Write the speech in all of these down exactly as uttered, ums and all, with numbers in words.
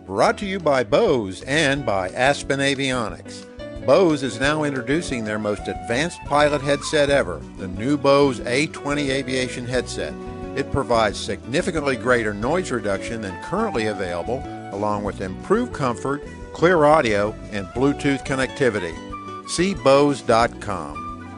Brought to you by Bose and by Aspen Avionics. Bose is now introducing their most advanced pilot headset ever, the new Bose A twenty Aviation headset. It provides significantly greater noise reduction than currently available, along with improved comfort, clear audio, and Bluetooth connectivity. See Bose dot com.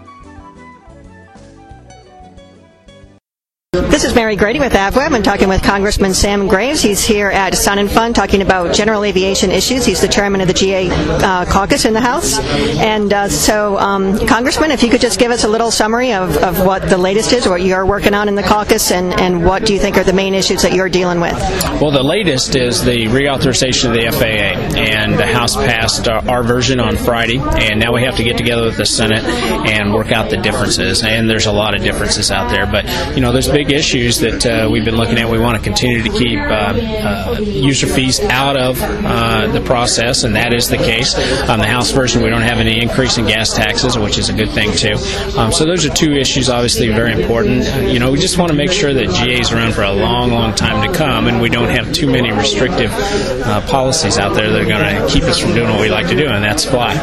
This is Mary Grady with AvWeb. I'm talking with Congressman Sam Graves. He's here at Sun and Fun talking about general aviation issues. He's the chairman of the G A uh, caucus in the House. And uh, so, um, Congressman, if you could just give us a little summary of, of what the latest is, what you're working on in the caucus, and, and what do you think are the main issues that you're dealing with? Well, the latest is the reauthorization of the F A A. And the House passed uh, our version on Friday. And now we have to get together with the Senate and work out the differences. And there's a lot of differences out there. But, you know, there's big issues that uh, we've been looking at. We want to continue to keep uh, uh, user fees out of uh, the process, and that is the case. On the House version, we don't have any increase in gas taxes, which is a good thing, too. Um, so those are two issues, obviously, very important. Uh, you know, we just want to make sure that G A is around for a long, long time to come, and we don't have too many restrictive uh, policies out there that are going to keep us from doing what we like to do, and that's fly.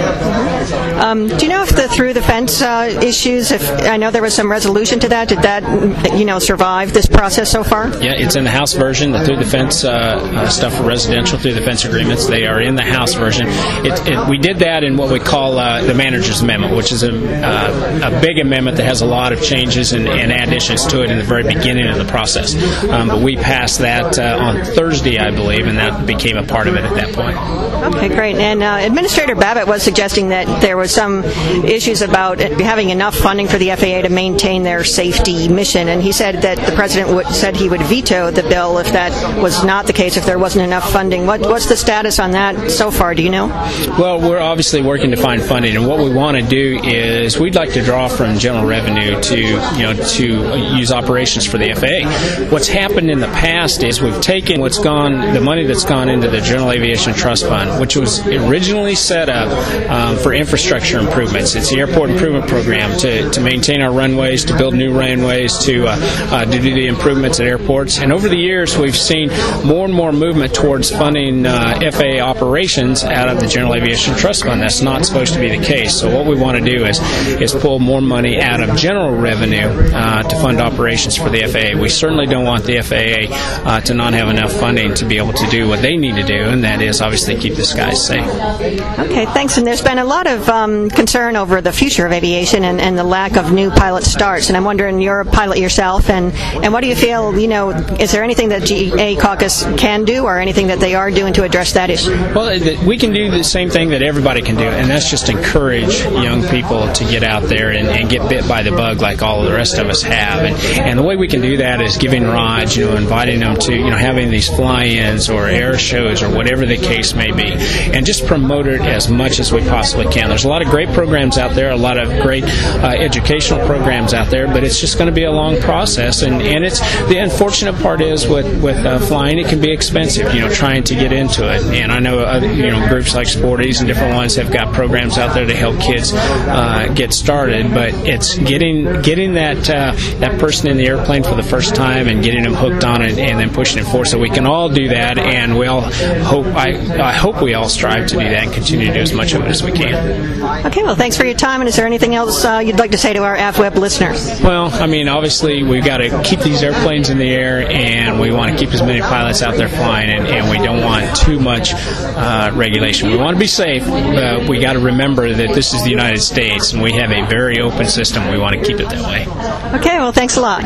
Um, do you know if the through the fence uh, issues, if I know there was some resolution to that, did that, you know, survive this process so far? Yeah, it's in the House version. The through the fence uh, uh, stuff for residential through the fence agreements, they are in the House version. It, it, we did that in what we call uh, the manager's amendment, which is a, uh, a big amendment that has a lot of changes and, and additions to it in the very beginning of the process. Um, but we passed that uh, on Thursday, I believe, and that became a part of it at that point. Okay, great. And uh, Administrator Babbitt was suggesting that there was some issues about having enough funding for the F A A to maintain their safety mission, and he said that the President would, said he would veto the bill if that was not the case, if there wasn't enough funding. What, what's the status on that so far? Do you know? Well, we're obviously working to find funding, and what we want to do is we'd like to draw from general revenue to, you know, to use operations for the F A A. What's happened in the past is we've taken what's gone, the money that's gone into the General Aviation Trust Fund, which was originally set up um, for infrastructure improvements. It's the Airport Improvement Program to, to maintain our runways, to build new runways, to uh, uh, to do the improvements at airports. And over the years, we've seen more and more movement towards funding uh, F A A operations out of the General Aviation Trust Fund. That's not supposed to be the case. So what we want to do is is pull more money out of general revenue uh, to fund operations for the F A A. We certainly don't want the F A A uh, to not have enough funding to be able to do what they need to do, and that is obviously keep the skies safe. Okay, thanks. And there's been a lot of um, concern over the future of aviation and, and the lack of new pilot starts. And I'm wondering, you're a pilot yourself, and, and what do you feel, you know, is there anything that G A caucus can do or anything that they are doing to address that issue? Well, we can do the same thing that everybody can do, and that's just encourage young people to get out there and, and get bit by the bug like all the rest of us have. And, and the way we can do that is giving rides, you know, inviting them to, you know, having these fly-ins or air shows or whatever the case may be, and just promote it as much as we possibly can. There's a lot of great programs out there, a lot of great uh, educational programs out there, but it's just going to be a long process. And, and it's the unfortunate part is with with uh, flying, it can be expensive, you know, trying to get into it. And I know other, you know, groups like Sporties and different ones have got programs out there to help kids uh, get started. But it's getting getting that uh, that person in the airplane for the first time and getting them hooked on it, and then pushing it forward. So we can all do that, and we all hope I I hope we all strive to do that and continue to do as much of it as we can. Okay, well, thanks for your time. And is there anything else uh, you'd like to say to our AvWeb listeners? Well, I mean, obviously we've got to keep these airplanes in the air, and we want to keep as many pilots out there flying, and, and we don't want too much uh, regulation. We want to be safe, but we got to remember that this is the United States, and we have a very open system. We want to keep it that way. Okay, well, thanks a lot.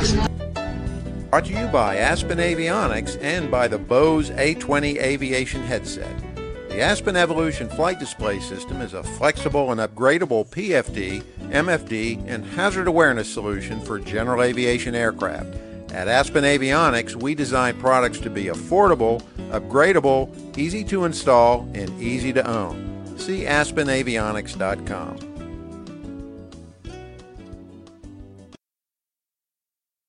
Brought to you by Aspen Avionics and by the Bose A twenty Aviation headset. The Aspen Evolution Flight Display System is a flexible and upgradable P F D, M F D, and hazard awareness solution for general aviation aircraft. At Aspen Avionics, we design products to be affordable, upgradable, easy to install, and easy to own. See aspen avionics dot com.